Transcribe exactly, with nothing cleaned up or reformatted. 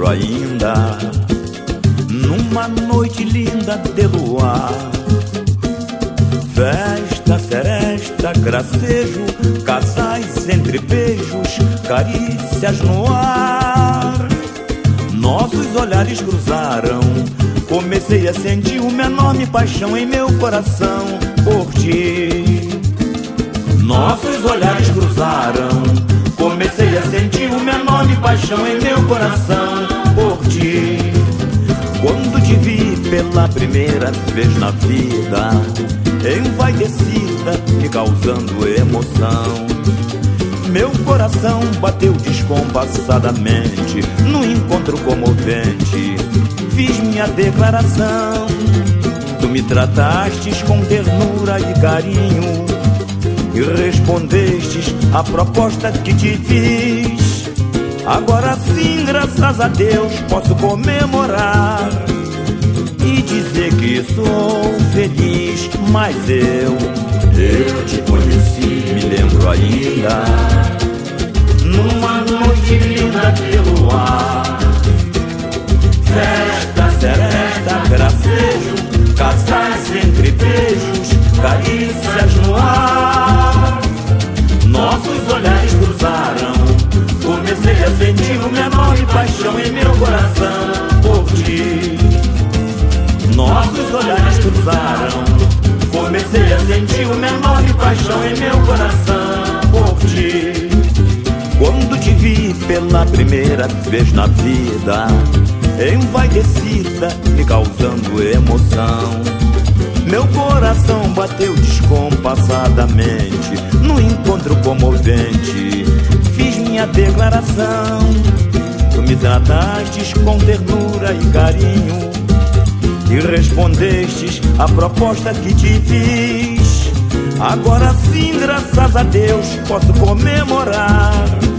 lembro ainda, numa noite linda de luar, festa, seresta, gracejo, casais entre beijos, carícias no ar. Nossos olhares cruzaram, comecei a sentir uma enorme paixão em meu coração por ti. Nossos olhares cruzaram, comecei a sentir uma enorme paixão em meu coração por ti. Quando te vi pela primeira vez na vida, envaidecida, me causando emoção, meu coração bateu descompassadamente. No encontro comovente, fiz minha declaração. Tu me tratastes com ternura e carinho e respondestes à proposta que te fiz. Agora sim, graças a Deus, posso comemorar e dizer que sou feliz. Mas eu, eu te conheci, me lembro ainda, numa noite linda de luar, festa, seresta, gracejo, casais entre beijos, carícias no ar. Nossos olhares cruzaram, comecei a sentir uma enorme paixão em meu coração por ti. Nossos olhares cruzaram, comecei a sentir uma enorme paixão em meu coração por ti. Quando te vi pela primeira vez na vida, envaidecida, me causando emoção, meu coração bateu descompassadamente. No encontro comovente, fiz minha declaração. Tu me tratastes com ternura e carinho e respondestes à proposta que te fiz. Agora sim, graças a Deus, posso comemorar